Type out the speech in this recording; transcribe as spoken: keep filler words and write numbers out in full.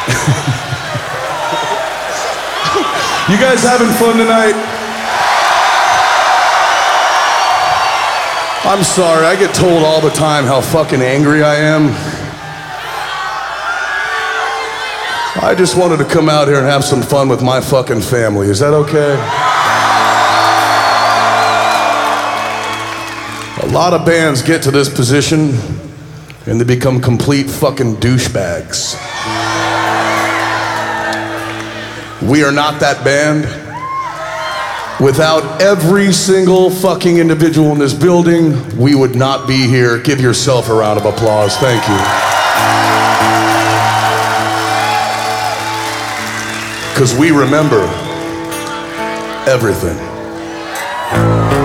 You guys having fun tonight? I'm sorry, I get told all the time how fucking angry I am. I just wanted to come out here and have some fun with my fucking family. Is that okay? A lot of bands get to this position and they become complete fucking douchebags. We are not that band. Without every single fucking individual in this building, we would not be here. Give yourself a round of applause. Thank you. Because we remember everything.